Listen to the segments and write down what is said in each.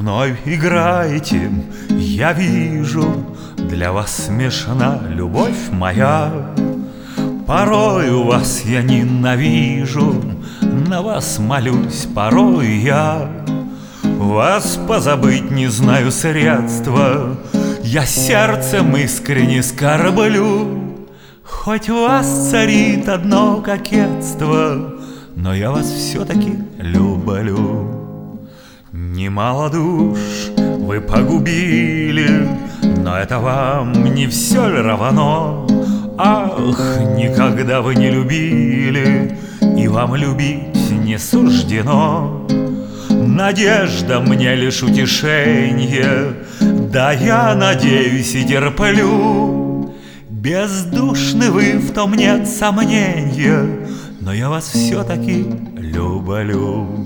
мной играете, я вижу, для вас смешна любовь моя. Порою вас я ненавижу, на вас молюсь порой я. Вас позабыть не знаю средства, я сердцем искренне скорблю. Хоть у вас царит одно кокетство, но я вас все-таки люблю. Немало душ вы погубили, но это вам не все ли равно? Ах, никогда вы не любили, и вам любить не суждено. Надежда мне лишь утешенье, да я надеюсь и терплю. Бездушны вы, в том нет сомнения, но я вас все-таки люблю.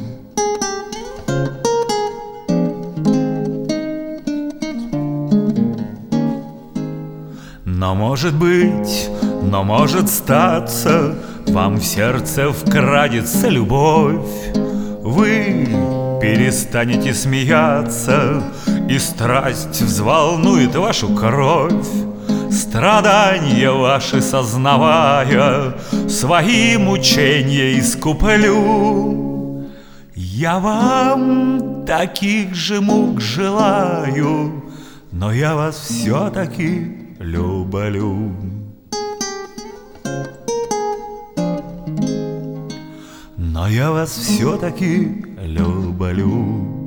Но может быть, но может статься, вам в сердце вкрадется любовь. Вы перестанете смеяться, и страсть взволнует вашу кровь. Страдания ваши сознавая, свои мучения искуплю. Я вам таких же мук желаю, но я вас все-таки люблю. Но я вас все-таки люблю.